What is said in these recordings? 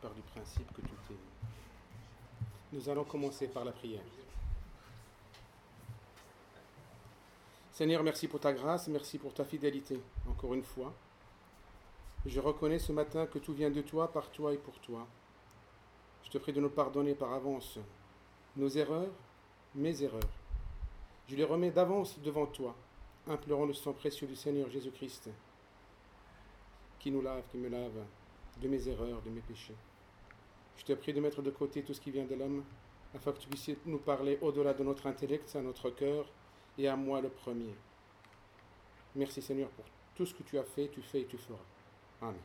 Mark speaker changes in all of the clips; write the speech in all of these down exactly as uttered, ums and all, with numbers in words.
Speaker 1: pars du principe que tout est... Nous allons commencer par la prière. Seigneur, merci pour ta grâce, merci pour ta fidélité, encore une fois. Je reconnais ce matin que tout vient de toi, par toi et pour toi. Je te prie de nous pardonner par avance nos erreurs, mes erreurs. Je les remets d'avance devant toi, implorant le sang précieux du Seigneur Jésus-Christ, qui nous lave, qui me lave de mes erreurs, de mes péchés. Je te prie de mettre de côté tout ce qui vient de l'homme, afin que tu puisses nous parler au-delà de notre intellect, à notre cœur, et à moi le premier. Merci Seigneur pour tout ce que tu as fait, tu fais et tu feras. Amen.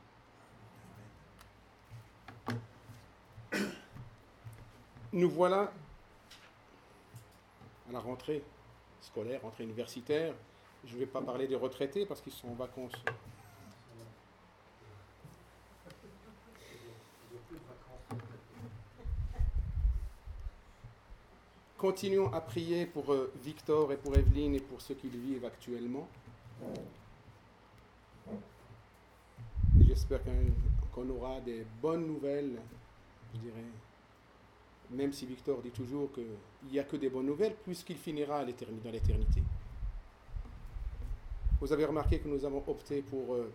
Speaker 1: Nous voilà à la rentrée scolaire, rentrée universitaire. Je ne vais pas parler des retraités parce qu'ils sont en vacances. Continuons à prier pour euh, Victor et pour Evelyne et pour ceux qui le vivent actuellement. Et j'espère qu'un, qu'on aura des bonnes nouvelles, je dirais, même si Victor dit toujours qu'il n'y a que des bonnes nouvelles, puisqu'il finira à l'éternité, dans l'éternité. Vous avez remarqué que nous avons opté pour, euh,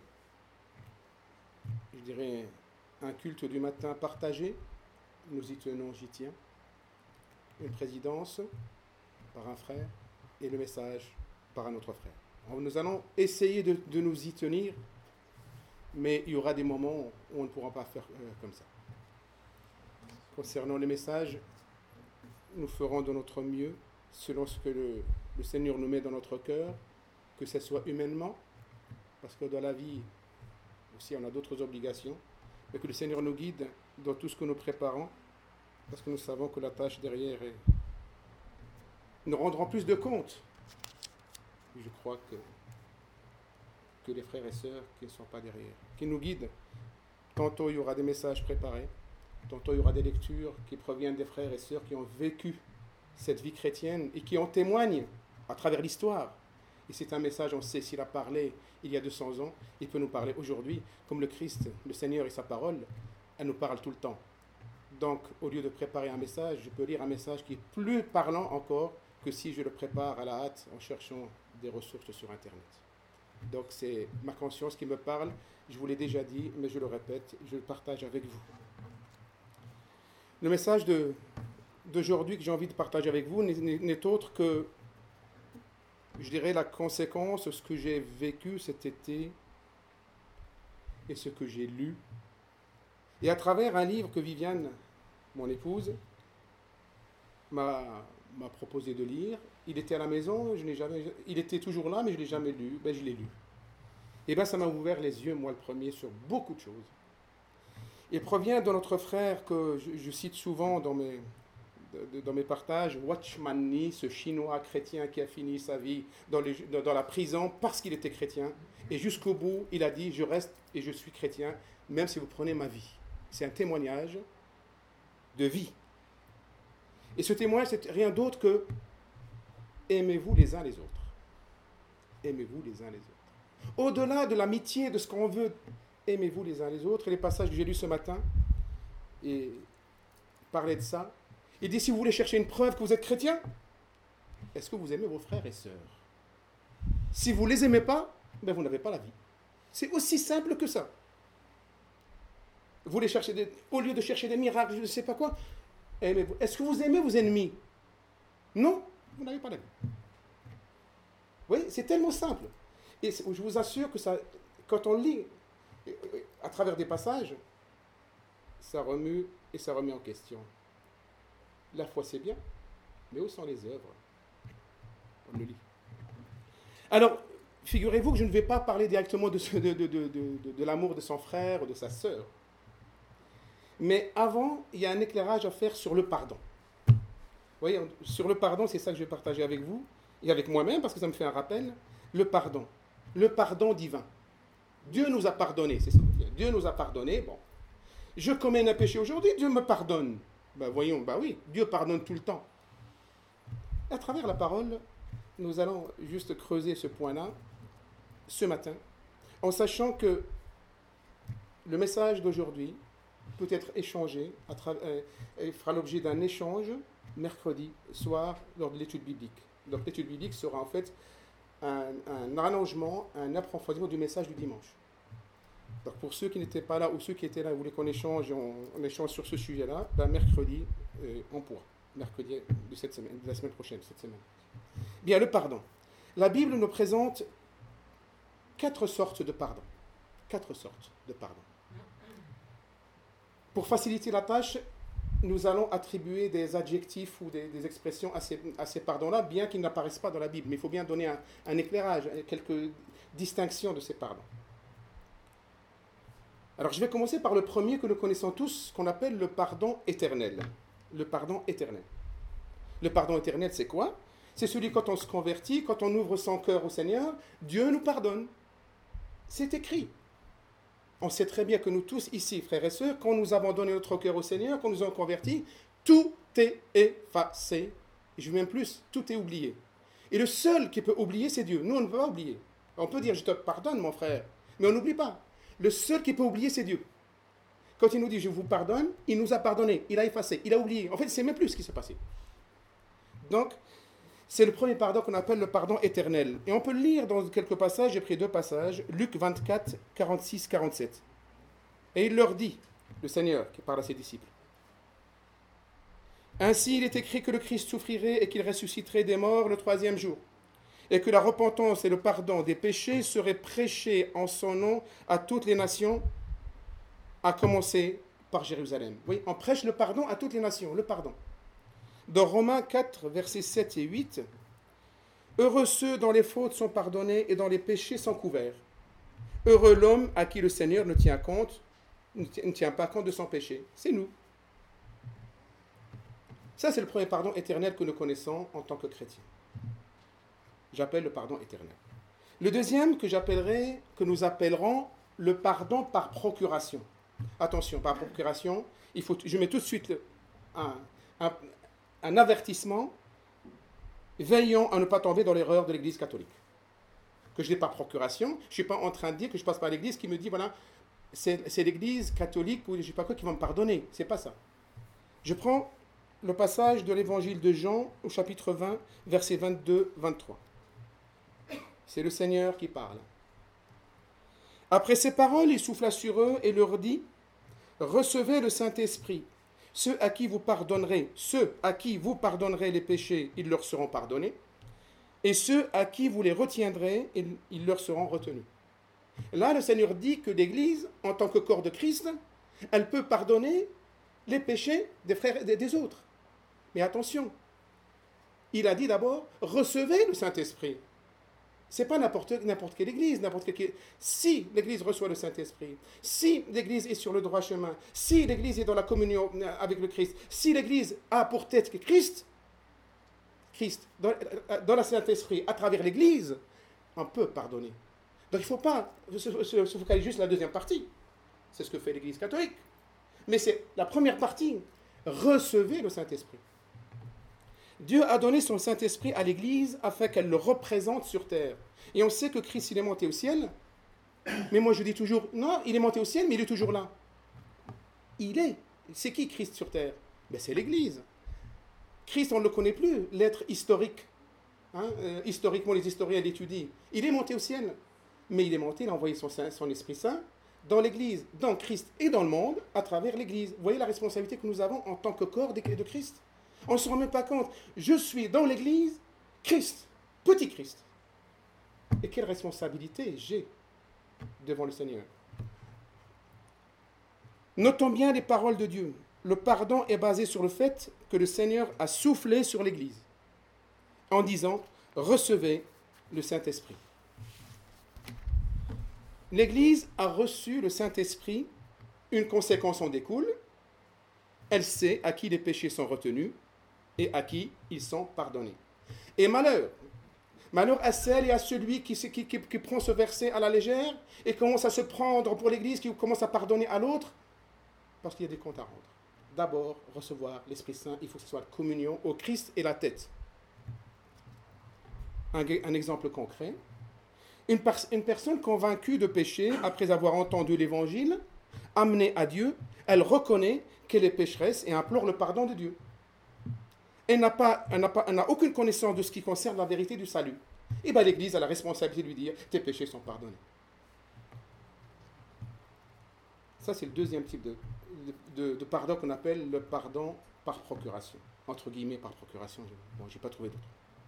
Speaker 1: je dirais, un culte du matin partagé. Nous y tenons, j'y tiens. Une présidence par un frère et le message par un autre frère. Alors nous allons essayer de, de nous y tenir, mais il y aura des moments où on ne pourra pas faire euh, comme ça. Concernant les messages, nous ferons de notre mieux, selon ce que le, le Seigneur nous met dans notre cœur, que ce soit humainement, parce que dans la vie aussi on a d'autres obligations, mais que le Seigneur nous guide dans tout ce que nous préparons, parce que nous savons que la tâche derrière est... Nous rendrons plus de compte. Je crois que, que les frères et sœurs qui ne sont pas derrière, qui nous guident. Tantôt il y aura des messages préparés, tantôt il y aura des lectures qui proviennent des frères et sœurs qui ont vécu cette vie chrétienne et qui en témoignent à travers l'histoire. Et c'est un message, on sait, s'il a parlé il y a deux cents ans, il peut nous parler aujourd'hui, comme le Christ, le Seigneur et sa parole, elle nous parle tout le temps. Donc, au lieu de préparer un message, je peux lire un message qui est plus parlant encore que si je le prépare à la hâte en cherchant des ressources sur Internet. Donc, c'est ma conscience qui me parle. Je vous l'ai déjà dit, mais je le répète, je le partage avec vous. Le message de, d'aujourd'hui que j'ai envie de partager avec vous n'est, n'est autre que, je dirais, la conséquence de ce que j'ai vécu cet été et ce que j'ai lu. Et à travers un livre que Viviane, mon épouse, m'a, m'a proposé de lire. Il était à la maison, je n'ai jamais, il était toujours là, mais je ne l'ai jamais lu. Ben, je l'ai lu. Et bien, ça m'a ouvert les yeux, moi le premier, sur beaucoup de choses. Il provient de notre frère que je, je cite souvent dans mes, de, dans mes partages, Watchman Nee, ce Chinois chrétien qui a fini sa vie dans, les, dans la prison parce qu'il était chrétien. Et jusqu'au bout, il a dit, je reste et je suis chrétien, même si vous prenez ma vie. C'est un témoignage de vie. Et ce témoignage, c'est rien d'autre que aimez-vous les uns les autres. Aimez-vous les uns les autres. Au-delà de l'amitié, de ce qu'on veut, aimez-vous les uns les autres. Et les passages que j'ai lus ce matin et parlaient de ça. Il dit, si vous voulez chercher une preuve que vous êtes chrétien, est-ce que vous aimez vos frères et sœurs? Si vous ne les aimez pas, ben vous n'avez pas la vie. C'est aussi simple que ça. Vous voulez chercher des, au lieu de chercher des miracles, je ne sais pas quoi, aimez-vous. Est-ce que vous aimez vos ennemis? Non, vous n'avez pas la vie. Vous voyez, c'est tellement simple. Et je vous assure que ça, quand on lit à travers des passages, ça remue et ça remet en question. La foi, c'est bien, mais où sont les œuvres? On le lit. Alors, figurez-vous que je ne vais pas parler directement de, de, de, de, de, de l'amour de son frère ou de sa sœur. Mais avant, il y a un éclairage à faire sur le pardon. Vous voyez, sur le pardon, c'est ça que je vais partager avec vous et avec moi-même, parce que ça me fait un rappel. Le pardon. Le pardon divin. Dieu nous a pardonné, c'est ce qu'on dit. Dieu nous a pardonné. Bon, je commets un péché aujourd'hui, Dieu me pardonne. Ben voyons, ben oui, Dieu pardonne tout le temps. À travers la parole, nous allons juste creuser ce point-là ce matin, en sachant que le message d'aujourd'hui peut être échangé, à tra- euh, et fera l'objet d'un échange mercredi soir lors de l'étude biblique. Donc l'étude biblique sera en fait un, un allongement, un approfondissement du message du dimanche. Donc pour ceux qui n'étaient pas là ou ceux qui étaient là et voulaient qu'on échange, on, on échange sur ce sujet-là, ben mercredi, euh, on pourra. Mercredi de, cette semaine, de la semaine prochaine, cette semaine. Bien, le pardon. La Bible nous présente quatre sortes de pardon. Quatre sortes de pardon. Pour faciliter la tâche, nous allons attribuer des adjectifs ou des, des expressions à ces, à ces pardons-là, bien qu'ils n'apparaissent pas dans la Bible. Mais il faut bien donner un, un éclairage, quelques distinctions de ces pardons. Alors je vais commencer par le premier que nous connaissons tous, qu'on appelle le pardon éternel. Le pardon éternel. Le pardon éternel, c'est quoi? C'est celui quand on se convertit, quand on ouvre son cœur au Seigneur, Dieu nous pardonne. C'est écrit. On sait très bien que nous tous ici, frères et sœurs, quand nous avons donné notre cœur au Seigneur, quand nous avons converti, tout est effacé. Et je veux même plus, tout est oublié. Et le seul qui peut oublier, c'est Dieu. Nous, on ne peut pas oublier. On peut dire, je te pardonne, mon frère, mais on n'oublie pas. Le seul qui peut oublier, c'est Dieu. Quand il nous dit, je vous pardonne, il nous a pardonné, il a effacé, il a oublié. En fait, il ne sait même plus ce qui s'est passé. Donc, c'est le premier pardon qu'on appelle le pardon éternel. Et on peut le lire dans quelques passages, j'ai pris deux passages, Luc vingt-quatre, quarante-six, quarante-sept. Et il leur dit, le Seigneur qui parle à ses disciples, « Ainsi il est écrit que le Christ souffrirait et qu'il ressusciterait des morts le troisième jour, et que la repentance et le pardon des péchés seraient prêchés en son nom à toutes les nations, à commencer par Jérusalem. » Oui, on prêche le pardon à toutes les nations, le pardon. Dans Romains quatre, versets sept et huit, « Heureux ceux dont les fautes sont pardonnées et dont les péchés sont couverts. Heureux l'homme à qui le Seigneur ne tient compte, ne tient pas compte de son péché. » C'est nous. Ça, c'est le premier pardon éternel que nous connaissons en tant que chrétiens. J'appelle le pardon éternel. Le deuxième que j'appellerai, que nous appellerons le pardon par procuration. Attention, par procuration, il faut, je mets tout de suite le, un, un, un avertissement, veillons à ne pas tomber dans l'erreur de l'Église catholique. Que je n'ai pas procuration, je ne suis pas en train de dire que je passe par l'Église qui me dit, voilà, c'est, c'est l'Église catholique ou je ne sais pas quoi qui va me pardonner. Ce n'est pas ça. Je prends le passage de l'Évangile de Jean au chapitre vingt, versets vingt-deux à vingt-trois. C'est le Seigneur qui parle. Après ces paroles, il souffla sur eux et leur dit, « Recevez le Saint-Esprit. Ceux à qui vous pardonnerez, ceux à qui vous pardonnerez les péchés, ils leur seront pardonnés. Et ceux à qui vous les retiendrez, ils leur seront retenus. » Là, le Seigneur dit que l'Église, en tant que corps de Christ, elle peut pardonner les péchés des frères et des autres. Mais attention, il a dit d'abord, recevez le Saint-Esprit. Ce n'est pas n'importe, n'importe quelle église, n'importe quelle... Si l'église reçoit le Saint-Esprit, si l'église est sur le droit chemin, si l'église est dans la communion avec le Christ, si l'église a pour tête que Christ, Christ, dans, dans le Saint-Esprit, à travers l'église, on peut pardonner. Donc il ne faut pas se, se, se focaliser juste sur la deuxième partie. C'est ce que fait l'église catholique. Mais c'est la première partie. Recevez le Saint-Esprit. Dieu a donné son Saint-Esprit à l'Église afin qu'elle le représente sur terre. Et on sait que Christ, il est monté au ciel. Mais moi, je dis toujours, non, il est monté au ciel, mais il est toujours là. Il est. C'est qui Christ sur terre? Ben, c'est l'Église. Christ, on ne le connaît plus, l'être historique. Hein? Euh, historiquement, les historiens l'étudient. Il est monté au ciel. Mais il est monté, il a envoyé son, son Esprit Saint dans l'Église, dans Christ et dans le monde, à travers l'Église. Vous voyez la responsabilité que nous avons en tant que corps de Christ? On ne se rend même pas compte. Je suis dans l'Église, Christ, petit Christ. Et quelle responsabilité j'ai devant le Seigneur. Notons bien les paroles de Dieu. Le pardon est basé sur le fait que le Seigneur a soufflé sur l'Église en disant « Recevez le Saint-Esprit ». L'Église a reçu le Saint-Esprit, une conséquence en découle. Elle sait à qui les péchés sont retenus et à qui ils sont pardonnés. Et malheur, malheur à celle et à celui qui, qui, qui, qui prend ce verset à la légère et commence à se prendre pour l'Église, qui commence à pardonner à l'autre, parce qu'il y a des comptes à rendre. D'abord, recevoir l'Esprit Saint, il faut que ce soit la communion au Christ et la tête. Un, un exemple concret. Une, une personne convaincue de péché, après avoir entendu l'Évangile, amenée à Dieu, Elle reconnaît qu'elle est pécheresse et implore le pardon de Dieu. Elle n'a pas, elle n'a pas, elle n'a aucune connaissance de ce qui concerne la vérité du salut. Et bien l'Église a la responsabilité de lui dire, tes péchés sont pardonnés. Ça, c'est le deuxième type de, de, de pardon qu'on appelle le pardon par procuration. Entre guillemets, par procuration. Bon, je n'ai pas trouvé d'autre.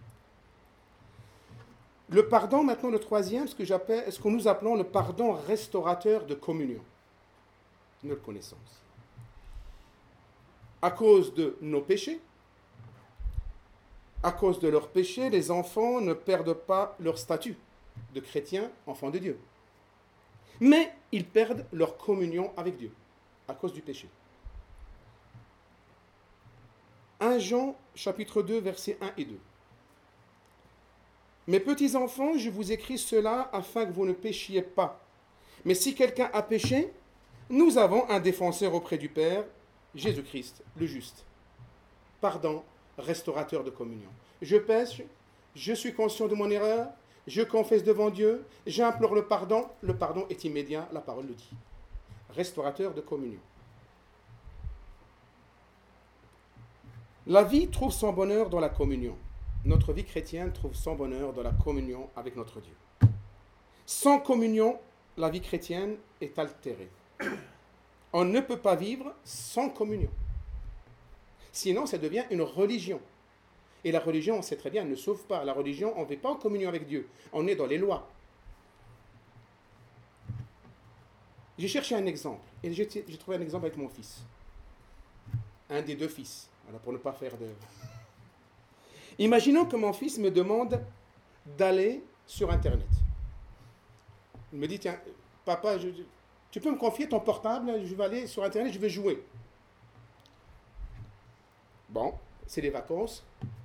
Speaker 1: Le pardon, maintenant, le troisième, ce que j'appelle, ce que nous appelons le pardon restaurateur de communion. Nous le connaissons aussi. À cause de nos péchés, à cause de leurs péchés, les enfants ne perdent pas leur statut de chrétien, enfant de Dieu. Mais ils perdent leur communion avec Dieu, à cause du péché. premier Jean, chapitre deux, versets un et deux. Mes petits enfants, je vous écris cela afin que vous ne péchiez pas. Mais si quelqu'un a péché, nous avons un défenseur auprès du Père, Jésus-Christ, le juste. Pardon, restaurateur de communion. Je pêche, je suis conscient de mon erreur, je confesse devant Dieu, j'implore le pardon, le pardon est immédiat, la parole le dit. Restaurateur de communion. La vie trouve son bonheur dans la communion. Notre vie chrétienne trouve son bonheur dans la communion avec notre Dieu. Sans communion, la vie chrétienne est altérée. On ne peut pas vivre sans communion. Sinon, ça devient une religion. Et la religion, on sait très bien, ne sauve pas. La religion, on ne vit pas en communion avec Dieu. On est dans les lois. J'ai cherché un exemple. Et j'ai, j'ai trouvé un exemple avec mon fils. Un des deux fils. Voilà, pour ne pas faire de... Imaginons que mon fils me demande d'aller sur Internet. Il me dit, tiens, papa, je, tu peux me confier ton portable, je vais aller sur Internet, je vais jouer. Bon, c'est les vacances.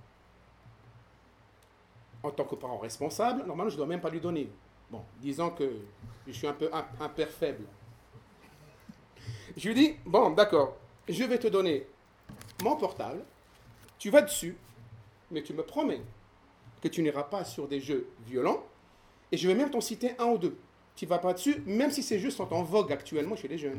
Speaker 1: En tant que parent responsable, normalement, je ne dois même pas lui donner. Bon, disons que je suis un peu un, un père faible. Je lui dis, bon, d'accord, je vais te donner mon portable, tu vas dessus, mais tu me promets que tu n'iras pas sur des jeux violents, et je vais même t'en citer un ou deux. Tu ne vas pas dessus, même si ces jeux sont en vogue actuellement chez les jeunes.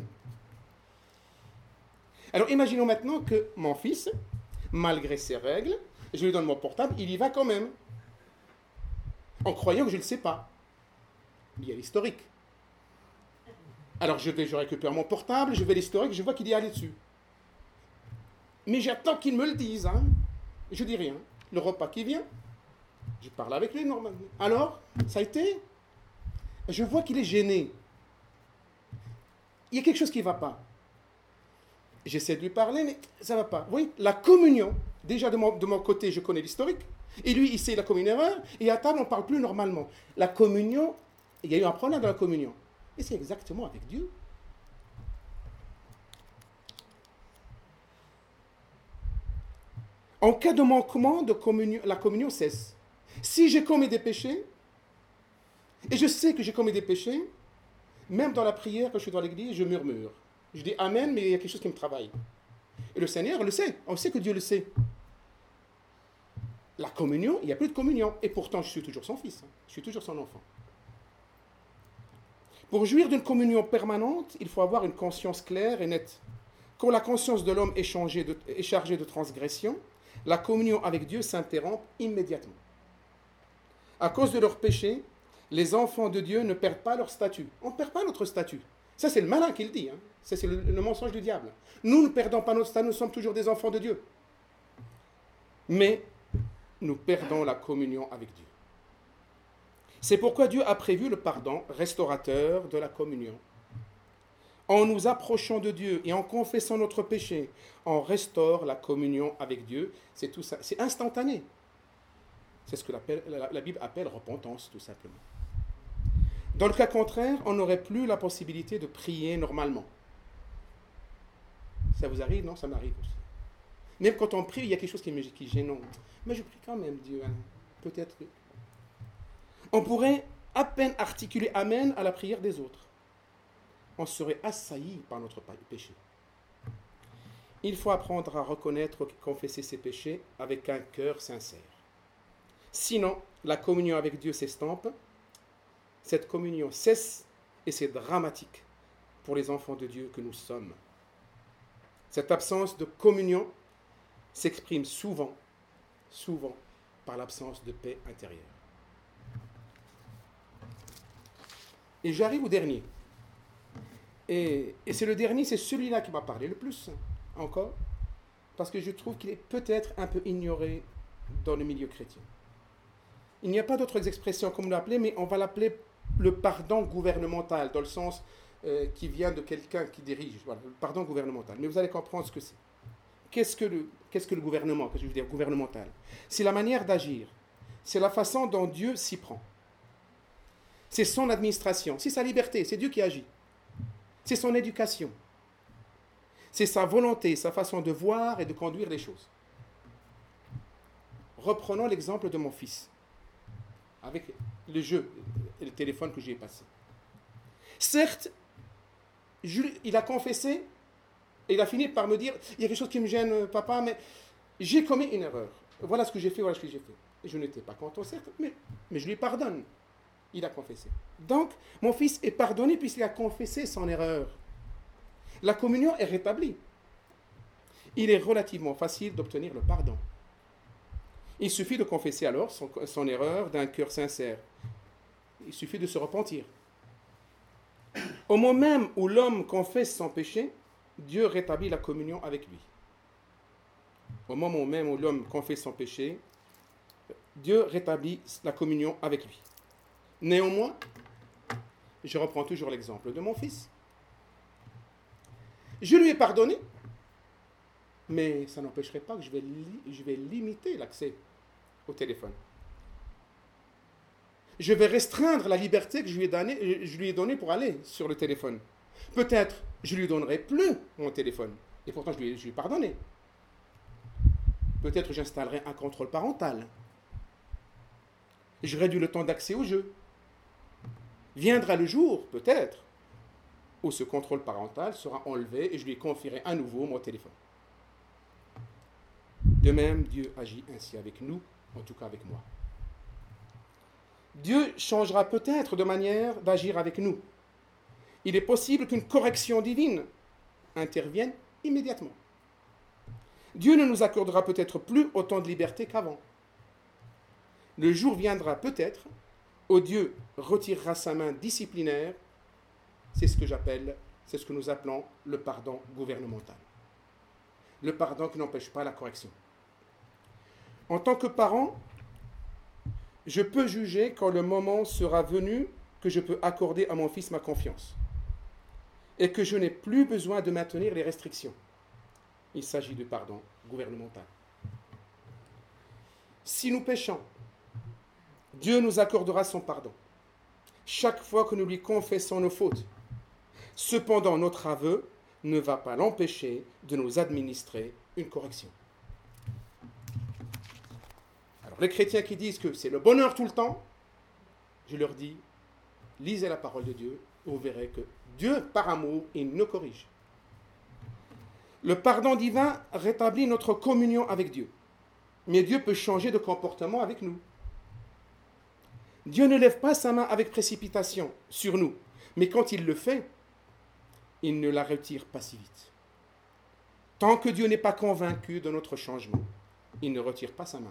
Speaker 1: Alors imaginons maintenant que mon fils, malgré ses règles, je lui donne mon portable, il y va quand même, en croyant que je ne le sais pas. Il y a l'historique. Alors je vais, je récupère mon portable, je vais à l'historique, je vois qu'il y est allé dessus. Mais j'attends qu'il me le dise, hein. Je dis rien. Le repas qui vient, je parle avec lui normalement. Alors, ça a été? Je vois qu'il est gêné. Il y a quelque chose qui ne va pas. J'essaie de lui parler, mais ça ne va pas. Vous voyez, la communion, déjà de mon, de mon côté, je connais l'historique. Et lui, il sait qu'il a commis une erreur. Et à table, on ne parle plus normalement. La communion, il y a eu un problème dans la communion. Et c'est exactement avec Dieu. En cas de manquement, de communion, la communion cesse. Si j'ai commis des péchés, et je sais que j'ai commis des péchés, même dans la prière, quand je suis dans l'église, je murmure. Je dis Amen, mais il y a quelque chose qui me travaille. Et le Seigneur le sait. On sait que Dieu le sait. La communion, il n'y a plus de communion. Et pourtant, je suis toujours son fils. Je suis toujours son enfant. Pour jouir d'une communion permanente, il faut avoir une conscience claire et nette. Quand la conscience de l'homme est, changée de, est chargée de transgression, la communion avec Dieu s'interrompt immédiatement. À cause de leur péché, les enfants de Dieu ne perdent pas leur statut. On ne perd pas notre statut. Ça, c'est le malin qui le dit. Hein. Ça, c'est le, le mensonge du diable. Nous ne perdons pas notre statut, nous sommes toujours des enfants de Dieu. Mais nous perdons la communion avec Dieu. C'est pourquoi Dieu a prévu le pardon restaurateur de la communion. En nous approchant de Dieu et en confessant notre péché, on restaure la communion avec Dieu. C'est tout ça. C'est instantané. C'est ce que la, la Bible appelle repentance, tout simplement. Dans le cas contraire, on n'aurait plus la possibilité de prier normalement. Ça vous arrive? Non, ça m'arrive aussi. Même quand on prie, il y a quelque chose qui est, qui est gênant. Mais je prie quand même, Dieu. Hein. Peut-être. On pourrait à peine articuler Amen à la prière des autres. On serait assailli par notre péché. Il faut apprendre à reconnaître et confesser ses péchés avec un cœur sincère. Sinon, la communion avec Dieu s'estompe. Cette communion cesse et c'est dramatique pour les enfants de Dieu que nous sommes. Cette absence de communion s'exprime souvent, souvent par l'absence de paix intérieure. Et j'arrive au dernier. Et, et c'est le dernier, c'est celui-là qui m'a parlé le plus, encore, parce que je trouve qu'il est peut-être un peu ignoré dans le milieu chrétien. Il n'y a pas d'autres expressions comme l'appeler, mais on va l'appeler le pardon gouvernemental, dans le sens euh, qui vient de quelqu'un qui dirige. Voilà, le pardon gouvernemental. Mais vous allez comprendre ce que c'est. Qu'est-ce que le, qu'est-ce que le gouvernement, qu'est-ce que je veux dire, gouvernemental? C'est la manière d'agir. C'est la façon dont Dieu s'y prend. C'est son administration, c'est sa liberté, c'est Dieu qui agit. C'est son éducation. C'est sa volonté, sa façon de voir et de conduire les choses. Reprenons l'exemple de mon fils, avec le jeu et le téléphone que j'ai passé. Certes, je, il a confessé, et il a fini par me dire, il y a quelque chose qui me gêne, papa, mais j'ai commis une erreur. Voilà ce que j'ai fait, voilà ce que j'ai fait. Et je n'étais pas content, certes, mais, mais je lui pardonne. Il a confessé. Donc, mon fils est pardonné puisqu'il a confessé son erreur. La communion est rétablie. Il est relativement facile d'obtenir le pardon. Il suffit de confesser alors son, son erreur d'un cœur sincère. Il suffit de se repentir. Au moment même où l'homme confesse son péché, Dieu rétablit la communion avec lui. Au moment même où l'homme confesse son péché, Dieu rétablit la communion avec lui. Néanmoins, je reprends toujours l'exemple de mon fils. Je lui ai pardonné, mais ça n'empêcherait pas que je vais, li- je vais limiter l'accès au téléphone. Je vais restreindre la liberté que je lui ai donnée, je lui ai donnée pour aller sur le téléphone. Peut-être je ne lui donnerai plus mon téléphone, et pourtant je lui, ai, je lui ai pardonné. Peut-être j'installerai un contrôle parental. Je réduis le temps d'accès au jeu. Viendra le jour, peut-être, où ce contrôle parental sera enlevé et je lui confierai à nouveau mon téléphone. De même, Dieu agit ainsi avec nous, en tout cas avec moi. Dieu changera peut-être de manière d'agir avec nous. Il est possible qu'une correction divine intervienne immédiatement. Dieu ne nous accordera peut-être plus autant de liberté qu'avant. Le jour viendra peut-être où Dieu retirera sa main disciplinaire. C'est ce que j'appelle, c'est ce que nous appelons le pardon gouvernemental. Le pardon qui n'empêche pas la correction. En tant que parent, je peux juger quand le moment sera venu que je peux accorder à mon fils ma confiance et que je n'ai plus besoin de maintenir les restrictions. Il s'agit de pardon gouvernemental. Si nous péchons, Dieu nous accordera son pardon chaque fois que nous lui confessons nos fautes. Cependant, notre aveu ne va pas l'empêcher de nous administrer une correction. Alors, les chrétiens qui disent que c'est le bonheur tout le temps, je leur dis, lisez la parole de Dieu, et vous verrez que Dieu, par amour, il nous corrige. Le pardon divin rétablit notre communion avec Dieu. Mais Dieu peut changer de comportement avec nous. Dieu ne lève pas sa main avec précipitation sur nous, mais quand il le fait, il ne la retire pas si vite. Tant que Dieu n'est pas convaincu de notre changement, il ne retire pas sa main.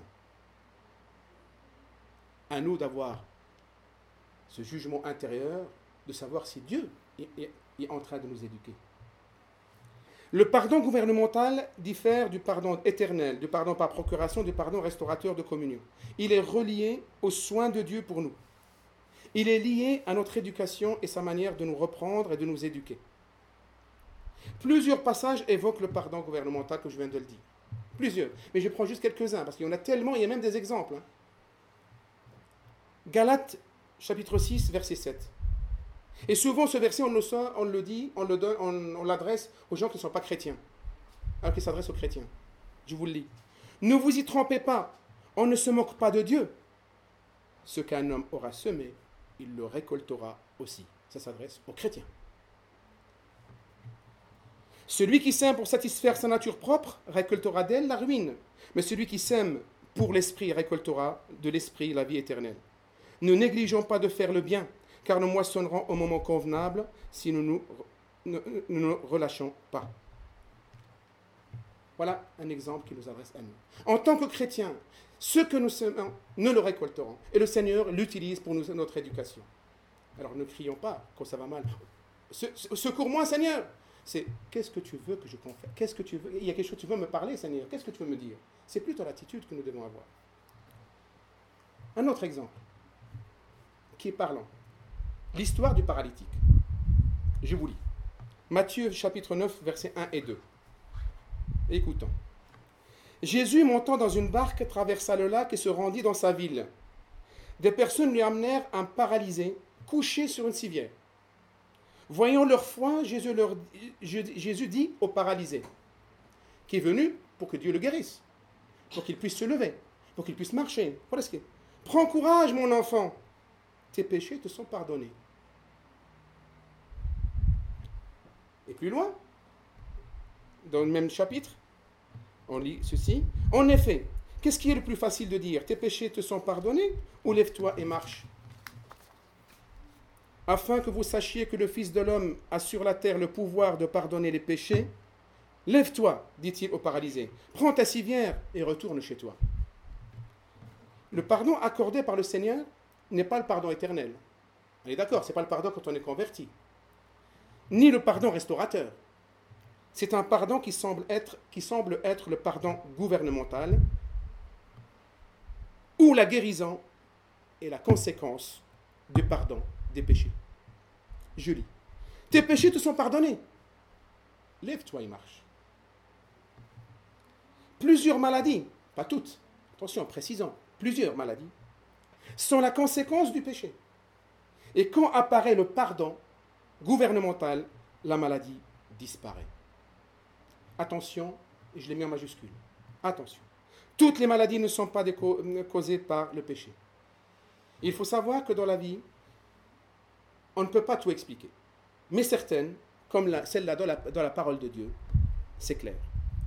Speaker 1: À nous d'avoir ce jugement intérieur, de savoir si Dieu est en train de nous éduquer. Le pardon gouvernemental diffère du pardon éternel, du pardon par procuration, du pardon restaurateur de communion. Il est relié aux soins de Dieu pour nous. Il est lié à notre éducation et sa manière de nous reprendre et de nous éduquer. Plusieurs passages évoquent le pardon gouvernemental, comme je viens de le dire. Plusieurs. Mais je prends juste quelques-uns, parce qu'il y en a tellement, il y a même des exemples. Hein. Galates, chapitre six, verset sept. Et souvent, ce verset, on le, sort, on le dit, on, le donne, on, on l'adresse aux gens qui ne sont pas chrétiens, alors qu'il s'adresse aux chrétiens. Je vous le lis. Ne vous y trompez pas, on ne se moque pas de Dieu. Ce qu'un homme aura semé, il le récoltera aussi. Ça s'adresse aux chrétiens. Celui qui sème pour satisfaire sa nature propre récoltera d'elle la ruine. Mais celui qui sème pour l'esprit récoltera de l'esprit la vie éternelle. Ne négligeons pas de faire le bien, car nous moissonnerons au moment convenable si nous nous, ne, nous, nous relâchons pas. Voilà un exemple qui nous adresse à nous. En tant que chrétiens, ce que nous semons, nous le récolterons. Et le Seigneur l'utilise pour nous, notre éducation. Alors ne crions pas quand ça va mal. Secours-moi, Seigneur. C'est qu'est-ce que tu veux que je confesse? Qu'est-ce que tu veux? Il y a quelque chose, tu veux me parler, Seigneur? Qu'est-ce que tu veux me dire? C'est plutôt l'attitude que nous devons avoir. Un autre exemple qui est parlant. L'histoire du paralytique. Je vous lis. Matthieu chapitre neuf, versets un et deux. Écoutons. Jésus, montant dans une barque, traversa le lac et se rendit dans sa ville. Des personnes lui amenèrent un paralysé couché sur une civière. Voyant leur foi, Jésus, leur, Jésus dit au paralysé, qui est venu pour que Dieu le guérisse, pour qu'il puisse se lever, pour qu'il puisse marcher. Voilà ce qui est. Prends courage, mon enfant, tes péchés te sont pardonnés. Et plus loin, dans le même chapitre, on lit ceci. En effet, qu'est-ce qui est le plus facile de dire? Tes péchés te sont pardonnés ou lève-toi et marche? Afin que vous sachiez que le Fils de l'homme a sur la terre le pouvoir de pardonner les péchés, lève-toi, dit-il au paralysé, prends ta civière et retourne chez toi. Le pardon accordé par le Seigneur n'est pas le pardon éternel. On est d'accord, ce n'est pas le pardon quand on est converti. Ni le pardon restaurateur. C'est un pardon qui semble être, qui semble être le pardon gouvernemental, où la guérison est la conséquence du pardon des péchés. Je lis. Tes péchés te sont pardonnés. Lève-toi et marche. Plusieurs maladies, pas toutes, attention, précisons, plusieurs maladies, sont la conséquence du péché. Et quand apparaît le pardon gouvernemental, la maladie disparaît. Attention, je l'ai mis en majuscule. Attention. Toutes les maladies ne sont pas causées par le péché. Il faut savoir que dans la vie, on ne peut pas tout expliquer. Mais certaines, comme la, celle-là dans la, dans la parole de Dieu, c'est clair.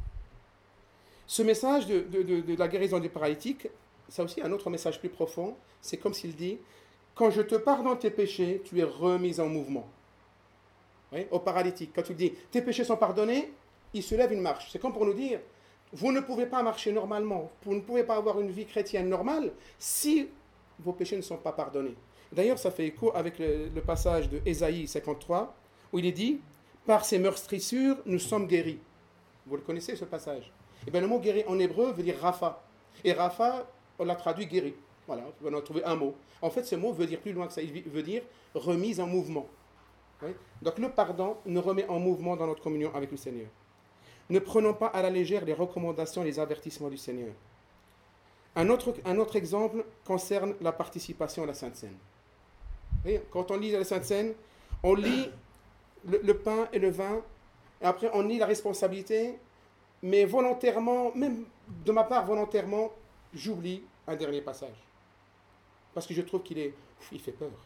Speaker 1: Ce message de, de, de, de la guérison du paralytique, c'est aussi un autre message plus profond. C'est comme s'il dit, quand je te pardonne tes péchés, tu es remis en mouvement. Oui, au paralytique, quand tu dis, tes péchés sont pardonnés, il se lève, une marche. C'est comme pour nous dire, vous ne pouvez pas marcher normalement, vous ne pouvez pas avoir une vie chrétienne normale si vos péchés ne sont pas pardonnés. D'ailleurs, ça fait écho avec le, le passage de Ésaïe cinquante-trois, où il est dit, par ses meurtrissures, nous sommes guéris. Vous le connaissez, ce passage? Eh bien, le mot guéri en hébreu veut dire Rapha. Et Rapha, on l'a traduit guéri. Voilà, on a trouvé un mot. En fait, ce mot veut dire plus loin que ça, il veut dire remise en mouvement. Oui? Donc, le pardon nous remet en mouvement dans notre communion avec le Seigneur. Ne prenons pas à la légère les recommandations et les avertissements du Seigneur. Un autre, un autre exemple concerne la participation à la Sainte Seine. Et quand on lit la Sainte Seine, on lit le, le pain et le vin, et après on lit la responsabilité, mais volontairement, même de ma part volontairement, j'oublie un dernier passage. Parce que je trouve qu'il est, il fait peur.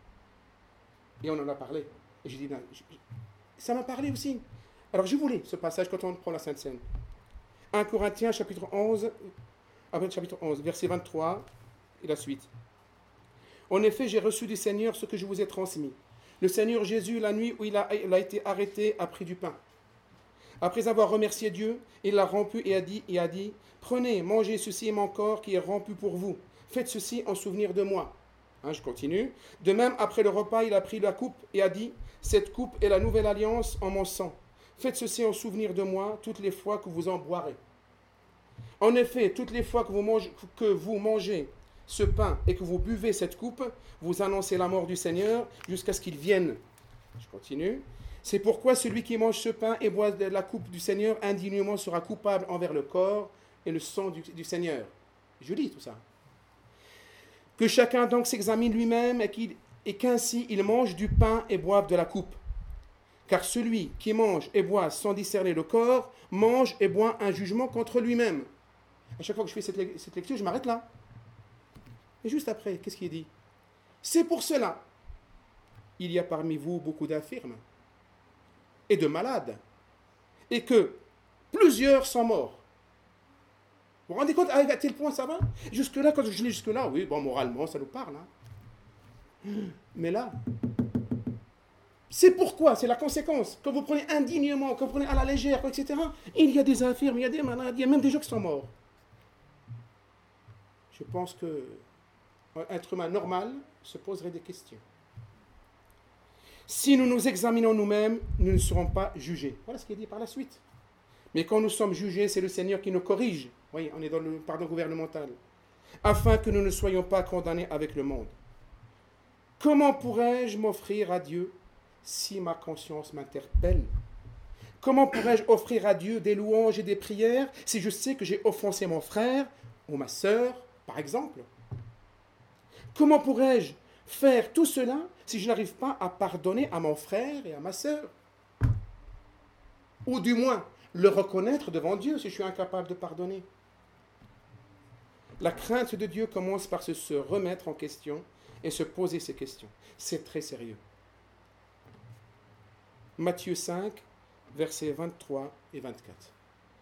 Speaker 1: Et on en a parlé. Et j'ai dit, non, je, ça m'a parlé aussi. Alors je voulais ce passage quand on prend la Sainte Seine. un Corinthiens chapitre onze, après chapitre onze, verset vingt-trois et la suite. En effet, j'ai reçu du Seigneur ce que je vous ai transmis. Le Seigneur Jésus, la nuit où il a, il a été arrêté, a pris du pain. Après avoir remercié Dieu, il l'a rompu et a dit, et a dit, prenez, mangez, ceci est mon corps qui est rompu pour vous. Faites ceci en souvenir de moi. Hein, je continue. De même, après le repas, il a pris la coupe et a dit, cette coupe est la nouvelle alliance en mon sang. Faites ceci en souvenir de moi toutes les fois que vous en boirez. En effet, toutes les fois que vous mangez, que vous mangez ce pain et que vous buvez cette coupe, vous annoncez la mort du Seigneur jusqu'à ce qu'il vienne. Je continue. C'est pourquoi celui qui mange ce pain et boit de la coupe du Seigneur indignement sera coupable envers le corps et le sang du, du Seigneur. Je lis tout ça. Que chacun donc s'examine lui-même et, qu'il, et qu'ainsi il mange du pain et boive de la coupe. Car celui qui mange et boit sans discerner le corps, mange et boit un jugement contre lui-même. À chaque fois que je fais cette, cette lecture, je m'arrête là. Et juste après, qu'est-ce qu'il dit? C'est pour cela, il y a parmi vous beaucoup d'infirmes et de malades, et que plusieurs sont morts. Vous vous rendez compte à tel point ça va? Jusque-là, quand je lis jusque-là, oui, bon, moralement, ça nous parle. Hein. Mais là, C'est pourquoi, c'est la conséquence. Quand vous prenez indignement, quand vous prenez à la légère, et cetera, il y a des infirmes, il y a des malades, il y a même des gens qui sont morts. Je pense qu'un être humain normal se poserait des questions. Si nous nous examinons nous-mêmes, nous ne serons pas jugés. Voilà ce qui est dit par la suite. Mais quand nous sommes jugés, c'est le Seigneur qui nous corrige. Oui, on est dans le pardon gouvernemental. Afin que nous ne soyons pas condamnés avec le monde. Comment pourrais-je m'offrir à Dieu si ma conscience m'interpelle? Comment pourrais-je offrir à Dieu des louanges et des prières si je sais que j'ai offensé mon frère ou ma sœur, par exemple? Comment pourrais-je faire tout cela si je n'arrive pas à pardonner à mon frère et à ma sœur? Ou du moins, le reconnaître devant Dieu si je suis incapable de pardonner. La crainte de Dieu commence par se, se remettre en question et se poser ces questions. C'est très sérieux. Matthieu cinq, versets vingt-trois et vingt-quatre.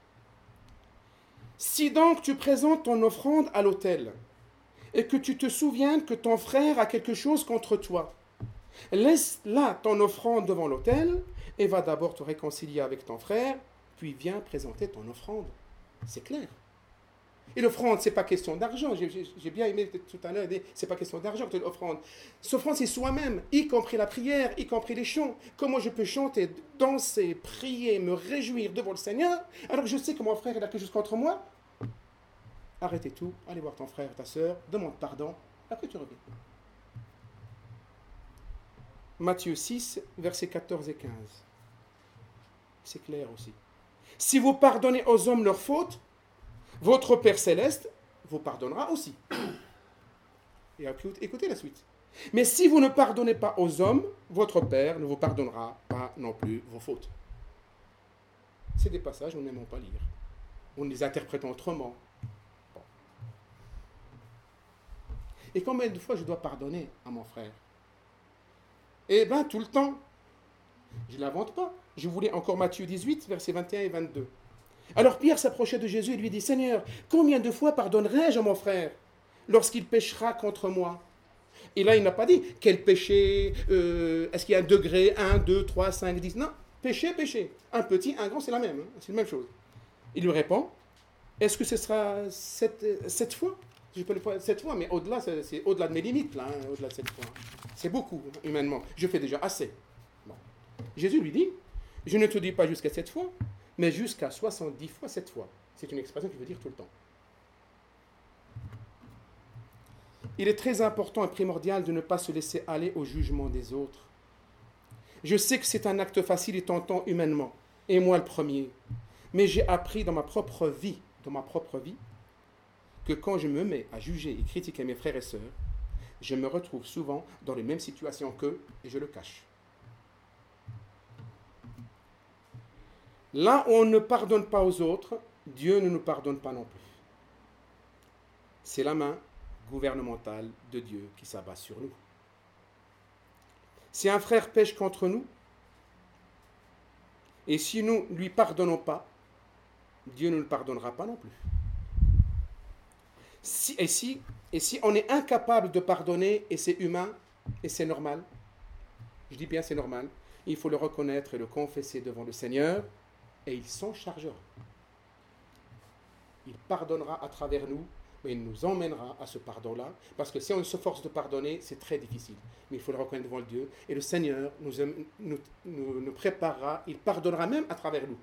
Speaker 1: Si donc tu présentes ton offrande à l'autel et que tu te souviens que ton frère a quelque chose contre toi, laisse là ton offrande devant l'autel et va d'abord te réconcilier avec ton frère, puis viens présenter ton offrande. C'est clair. Et l'offrande, ce n'est pas question d'argent. J'ai, j'ai, j'ai bien aimé tout à l'heure, ce n'est pas question d'argent que l'offrande. L'offrande, c'est soi-même, y compris la prière, y compris les chants. Comment je peux chanter, danser, prier, me réjouir devant le Seigneur, alors que je sais que mon frère il a quelque chose contre moi? Arrêtez tout, allez voir ton frère, ta soeur, demande pardon, après tu reviens. Matthieu six, versets quatorze et quinze. C'est clair aussi. Si vous pardonnez aux hommes leurs fautes, votre Père Céleste vous pardonnera aussi. Et écoutez la suite. Mais si vous ne pardonnez pas aux hommes, votre Père ne vous pardonnera pas non plus vos fautes. C'est des passages que nous n'aimons pas lire. On les interprète autrement. Bon. Et combien de fois je dois pardonner à mon frère? Eh bien, tout le temps. Je ne l'invente pas. Je vous lis encore Matthieu dix-huit, versets vingt et un et vingt-deux. Alors Pierre s'approchait de Jésus et lui dit, « Seigneur, combien de fois pardonnerai-je à mon frère lorsqu'il péchera contre moi ?» Et là, il n'a pas dit, quel péché, euh, est-ce qu'il y a un degré, un, deux, trois, cinq, dix? Non, péché, péché. Un petit, un grand, c'est la même, hein, c'est la même chose. Il lui répond, est-ce que ce sera sept, sept fois? Je peux le faire sept fois, mais au-delà, c'est, c'est au-delà de mes limites, là, hein, au-delà de sept fois. C'est beaucoup, humainement. Je fais déjà assez. Bon. Jésus lui dit, je ne te dis pas jusqu'à sept fois, mais jusqu'à soixante-dix fois sept fois. C'est une expression qui veut dire tout le temps. Il est très important et primordial de ne pas se laisser aller au jugement des autres. Je sais que c'est un acte facile et tentant humainement, et moi le premier. Mais j'ai appris dans ma propre vie, dans ma propre vie, que quand je me mets à juger et critiquer mes frères et sœurs, je me retrouve souvent dans les mêmes situations qu'eux et je le cache. Là où on ne pardonne pas aux autres, Dieu ne nous pardonne pas non plus. C'est la main gouvernementale de Dieu qui s'abat sur nous. Si un frère pêche contre nous, et si nous ne lui pardonnons pas, Dieu ne nous pardonnera pas non plus. Si, et, si, et si on est incapable de pardonner, et c'est humain, et c'est normal, je dis bien c'est normal, il faut le reconnaître et le confesser devant le Seigneur, et il s'en chargera. Il pardonnera à travers nous, mais il nous emmènera à ce pardon-là, parce que si on se force de pardonner, c'est très difficile. Mais il faut le reconnaître devant le Dieu, et le Seigneur nous, nous, nous, nous préparera, il pardonnera même à travers nous.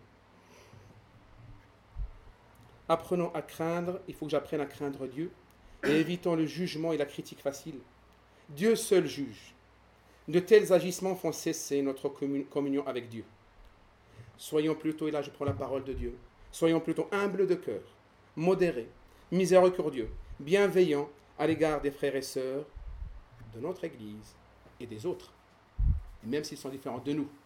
Speaker 1: Apprenons à craindre, il faut que j'apprenne à craindre Dieu, et évitons le jugement et la critique facile. Dieu seul juge. De tels agissements font cesser notre communion avec Dieu. Soyons plutôt, et là je prends la parole de Dieu, soyons plutôt humbles de cœur, modérés, miséricordieux, bienveillants à l'égard des frères et sœurs de notre Église et des autres, même s'ils sont différents de nous.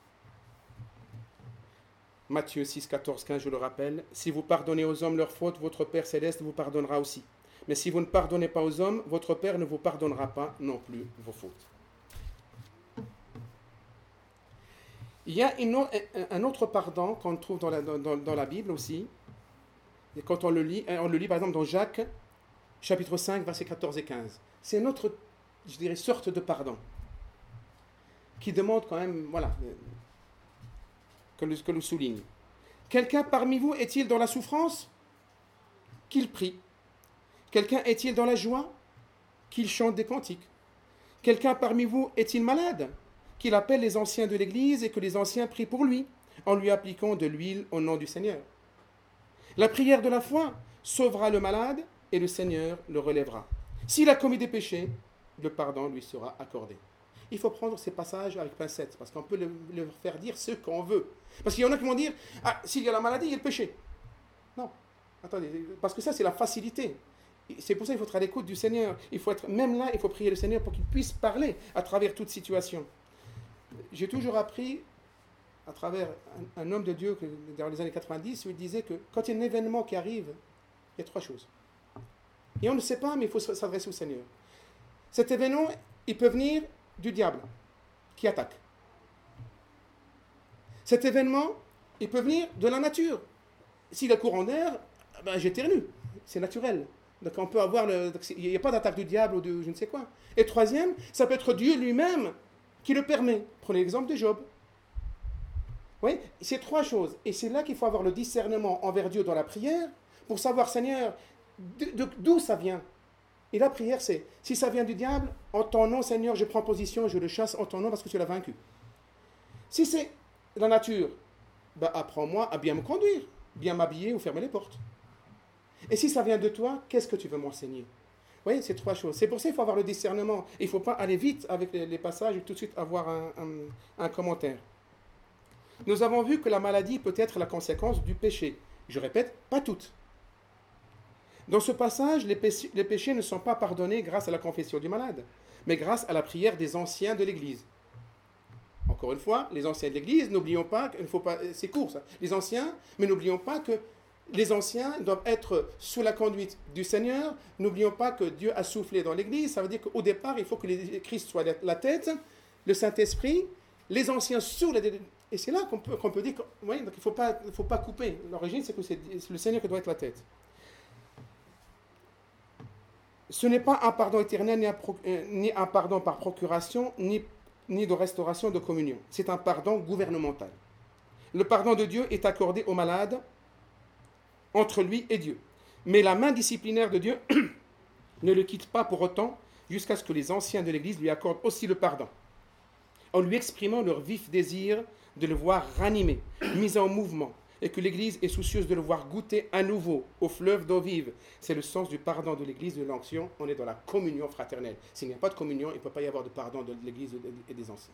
Speaker 1: Matthieu six, quatorze, quinze, je le rappelle, si vous pardonnez aux hommes leurs fautes, votre Père Céleste vous pardonnera aussi. Mais si vous ne pardonnez pas aux hommes, votre Père ne vous pardonnera pas non plus vos fautes. Il y a une autre, un autre pardon qu'on trouve dans la, dans, dans la Bible aussi. Et quand on le lit, on le lit par exemple dans Jacques, chapitre cinq, versets quatorze et quinze. C'est une autre, je dirais, sorte de pardon. qui demande quand même, voilà, que le, que le souligne. Quelqu'un parmi vous est-il dans la souffrance? Qu'il prie. Quelqu'un est-il dans la joie? Qu'il chante des cantiques. Quelqu'un parmi vous est-il malade? Qu'il appelle les anciens de l'Église et que les anciens prient pour lui, en lui appliquant de l'huile au nom du Seigneur. La prière de la foi sauvera le malade et le Seigneur le relèvera. S'il a commis des péchés, le pardon lui sera accordé. Il faut prendre ces passages avec pincette, parce qu'on peut le, le faire dire ce qu'on veut. Parce qu'il y en a qui vont dire, ah, s'il y a la maladie, il y a le péché. Non, attendez, parce que ça, c'est la facilité. C'est pour ça qu'il faut être à l'écoute du Seigneur. Il faut être, même là, il faut prier le Seigneur pour qu'il puisse parler à travers toute situation. J'ai toujours appris, à travers un, un homme de Dieu, que, dans les années quatre-vingt-dix, où il disait que quand il y a un événement qui arrive, il y a trois choses. Et on ne sait pas, mais il faut s'adresser au Seigneur. Cet événement, il peut venir du diable, qui attaque. Cet événement, il peut venir de la nature. S'il y a courant d'air, ben j'éternue. C'est naturel. Donc on peut avoir le, il n'y a pas d'attaque du diable ou de je ne sais quoi. Et troisième, ça peut être Dieu lui-même qui le permet. Prenez l'exemple de Job. Oui, c'est trois choses. Et c'est là qu'il faut avoir le discernement envers Dieu dans la prière pour savoir, Seigneur, d'où ça vient. Et la prière, c'est, si ça vient du diable, en ton nom, Seigneur, je prends position, je le chasse en ton nom parce que tu l'as vaincu. Si c'est la nature, ben apprends-moi à bien me conduire, bien m'habiller ou fermer les portes. Et si ça vient de toi, qu'est-ce que tu veux m'enseigner? Vous voyez, c'est trois choses. C'est pour ça qu'il faut avoir le discernement. Il ne faut pas aller vite avec les, les passages et tout de suite avoir un, un, un commentaire. Nous avons vu que la maladie peut être la conséquence du péché. Je répète, pas toutes. Dans ce passage, les péchés, les péchés ne sont pas pardonnés grâce à la confession du malade, mais grâce à la prière des anciens de l'Église. Encore une fois, les anciens de l'Église, n'oublions pas, il ne faut pas, c'est court ça, les anciens, mais n'oublions pas que les anciens doivent être sous la conduite du Seigneur. N'oublions pas que Dieu a soufflé dans l'Église. Ça veut dire qu'au départ, il faut que les, Christ soit la tête, le Saint-Esprit, les anciens sous la tête. Et c'est là qu'on peut, qu'on peut dire qu'il oui, ne faut pas, faut pas couper. L'origine, c'est que c'est le Seigneur qui doit être la tête. Ce n'est pas un pardon éternel, ni un, pro, euh, ni un pardon par procuration, ni, ni de restauration de communion. C'est un pardon gouvernemental. Le pardon de Dieu est accordé aux malades entre lui et Dieu. Mais la main disciplinaire de Dieu ne le quitte pas pour autant jusqu'à ce que les anciens de l'Église lui accordent aussi le pardon, en lui exprimant leur vif désir de le voir ranimé, mis en mouvement, et que l'Église est soucieuse de le voir goûter à nouveau au fleuve d'eau vive. C'est le sens du pardon de l'Église, de l'onction. On est dans la communion fraternelle. S'il n'y a pas de communion, il ne peut pas y avoir de pardon de l'Église et des anciens.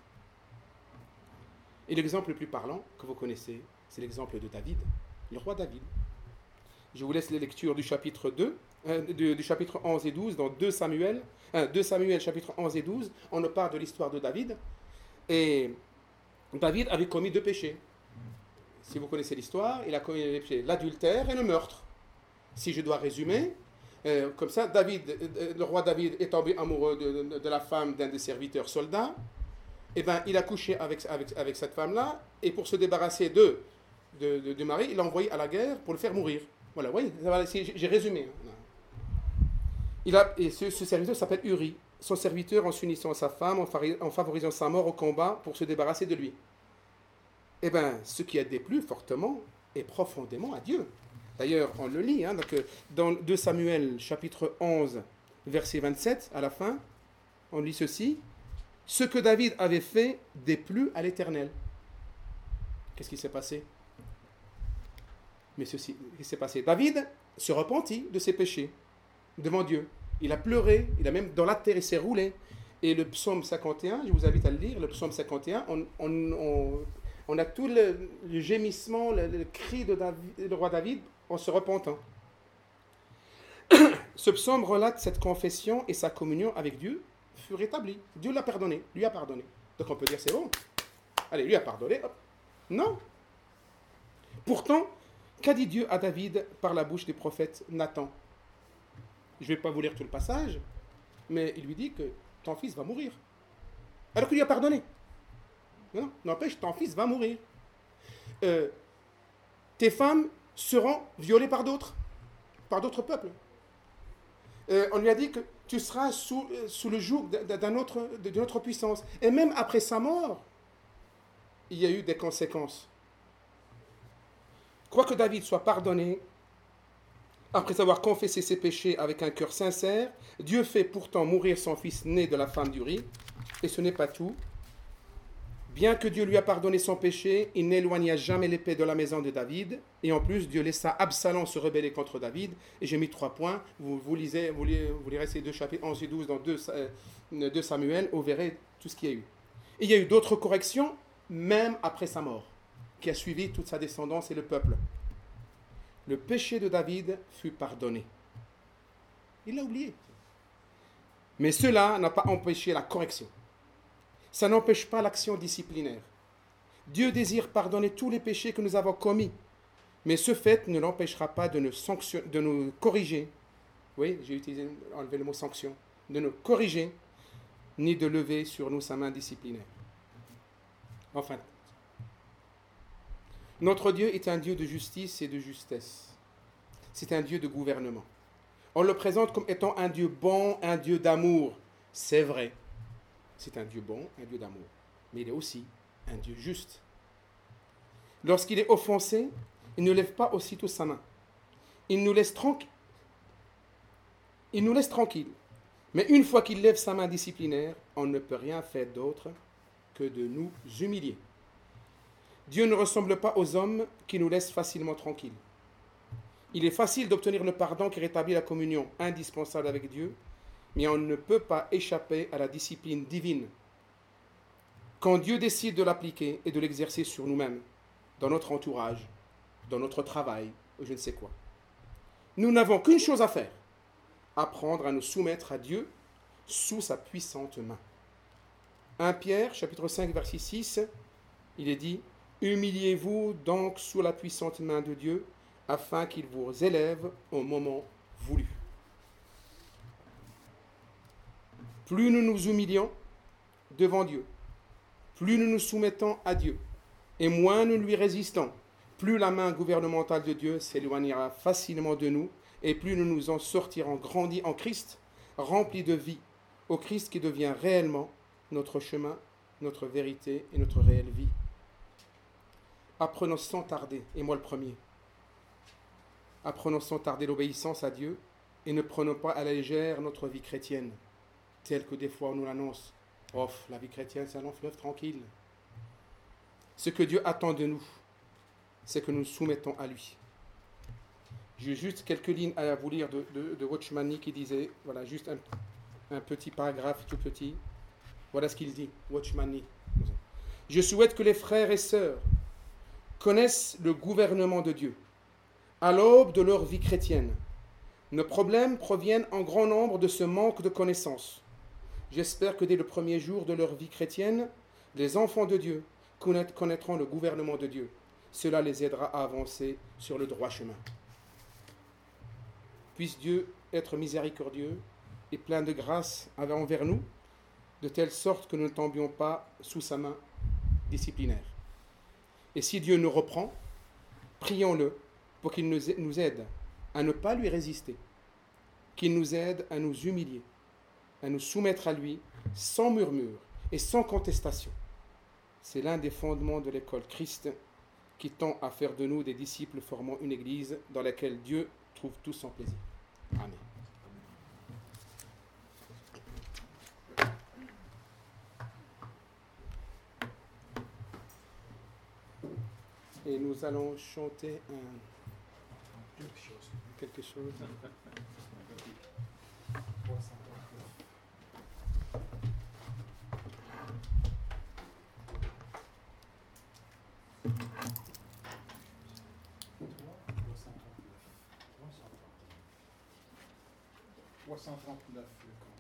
Speaker 1: Et l'exemple le plus parlant que vous connaissez, c'est l'exemple de David, le roi David. Je vous laisse les lectures du chapitre deux, euh, du, du chapitre onze et douze, dans deux Samuel, euh, deux Samuel, chapitre onze et douze, on nous parle de l'histoire de David. Et David avait commis deux péchés. Si vous connaissez l'histoire, il a commis les péchés, l'adultère et le meurtre. Si je dois résumer, euh, comme ça, David, euh, le roi David est tombé amoureux de, de, de la femme d'un des serviteurs soldats. Et ben, il a couché avec, avec, avec cette femme-là, et pour se débarrasser de, de, de, de mari, il l'a envoyé à la guerre pour le faire mourir. Voilà, oui, j'ai résumé. Il a, et ce, ce serviteur s'appelle Uri. Son serviteur, en s'unissant à sa femme, en favorisant sa mort au combat pour se débarrasser de lui. Eh bien, ce qui a déplu fortement et profondément à Dieu. D'ailleurs, on le lit, hein, donc, dans deux Samuel, chapitre onze, verset vingt-sept, à la fin, on lit ceci. « Ce que David avait fait déplut à l'Éternel. » Qu'est-ce qui s'est passé? Mais ceci, qu'est-ce qui s'est passé? David se repentit de ses péchés devant Dieu. Il a pleuré, il a même dans la terre, il s'est roulé. Et le psaume cinquante et un, je vous invite à le lire, le psaume cinquante et un, on, on, on, on a tout le, le gémissement, le, le cri de David, le roi David en se repentant. Ce psaume relate cette confession et sa communion avec Dieu fut rétablie. Dieu l'a pardonné, lui a pardonné. Donc on peut dire c'est bon. Allez, lui a pardonné. Hop. Non. Pourtant, qu'a dit Dieu à David par la bouche du prophète Nathan? Je ne vais pas vous lire tout le passage, mais il lui dit que ton fils va mourir. Alors qu'il lui a pardonné. Non, n'empêche, ton fils va mourir. Euh, tes femmes seront violées par d'autres, par d'autres peuples. Euh, on lui a dit que tu seras sous, sous le joug d'un autre, d'une autre puissance. Et même après sa mort, il y a eu des conséquences. Quoique David soit pardonné, après avoir confessé ses péchés avec un cœur sincère, Dieu fait pourtant mourir son fils né de la femme d'Uri. Et ce n'est pas tout. Bien que Dieu lui a pardonné son péché, il n'éloigna jamais l'épée de la maison de David. Et en plus, Dieu laissa Absalom se rebeller contre David. Et j'ai mis trois points. Vous, vous, lisez, vous, lirez, vous lirez ces deux chapitres, onze et douze, dans deux Samuel. Vous verrez tout ce qu'il y a eu. Et il y a eu d'autres corrections, même après sa mort, qui a suivi toute sa descendance et le peuple. Le péché de David fut pardonné. Il l'a oublié. Mais cela n'a pas empêché la correction. Ça n'empêche pas l'action disciplinaire. Dieu désire pardonner tous les péchés que nous avons commis, mais ce fait ne l'empêchera pas de nous, sanction, de nous corriger. Oui, j'ai utilisé, enlevé le mot sanction. De nous corriger, ni de lever sur nous sa main disciplinaire. Enfin, notre Dieu est un Dieu de justice et de justesse. C'est un Dieu de gouvernement. On le présente comme étant un Dieu bon, un Dieu d'amour. C'est vrai. C'est un Dieu bon, un Dieu d'amour. Mais il est aussi un Dieu juste. Lorsqu'il est offensé, il ne lève pas aussitôt sa main. Il nous laisse tranquilles. Il nous laisse tranquilles. Mais une fois qu'il lève sa main disciplinaire, on ne peut rien faire d'autre que de nous humilier. Dieu ne ressemble pas aux hommes qui nous laissent facilement tranquilles. Il est facile d'obtenir le pardon qui rétablit la communion indispensable avec Dieu, mais on ne peut pas échapper à la discipline divine. Quand Dieu décide de l'appliquer et de l'exercer sur nous-mêmes, dans notre entourage, dans notre travail, ou je ne sais quoi, nous n'avons qu'une chose à faire, apprendre à nous soumettre à Dieu sous sa puissante main. premier Pierre, chapitre cinq, verset six, il est dit « Humiliez-vous donc sous la puissante main de Dieu, afin qu'il vous élève au moment voulu. » Plus nous nous humilions devant Dieu, plus nous nous soumettons à Dieu, et moins nous lui résistons, plus la main gouvernementale de Dieu s'éloignera facilement de nous, et plus nous nous en sortirons grandis en Christ, remplis de vie, au Christ qui devient réellement notre chemin, notre vérité et notre réelle vie. Apprenons sans tarder, et moi le premier, apprenons sans tarder l'obéissance à Dieu, et ne prenons pas à la légère notre vie chrétienne, telle que des fois on nous l'annonce. Oh, la vie chrétienne, c'est un long fleuve tranquille. Ce que Dieu attend de nous, c'est que nous nous soumettons à lui. J'ai juste quelques lignes à vous lire de, de, de Watchman Nee qui disait, voilà, juste un, un petit paragraphe tout petit. Voilà ce qu'il dit, Watchman Nee. Je souhaite que les frères et sœurs connaissent le gouvernement de Dieu à l'aube de leur vie chrétienne. Nos problèmes proviennent en grand nombre de ce manque de connaissances. J'espère que dès le premier jour de leur vie chrétienne, les enfants de Dieu connaîtront le gouvernement de Dieu. Cela les aidera à avancer sur le droit chemin. Puisse Dieu être miséricordieux et plein de grâce envers nous, de telle sorte que nous ne tombions pas sous sa main disciplinaire. Et si Dieu nous reprend, prions-le pour qu'il nous aide à ne pas lui résister, qu'il nous aide à nous humilier, à nous soumettre à lui sans murmure et sans contestation. C'est l'un des fondements de l'école Christ qui tend à faire de nous des disciples formant une église dans laquelle Dieu trouve tout son plaisir. Amen. Et nous allons chanter un... quelque chose. Quelque chose. trois cent trente-neuf, le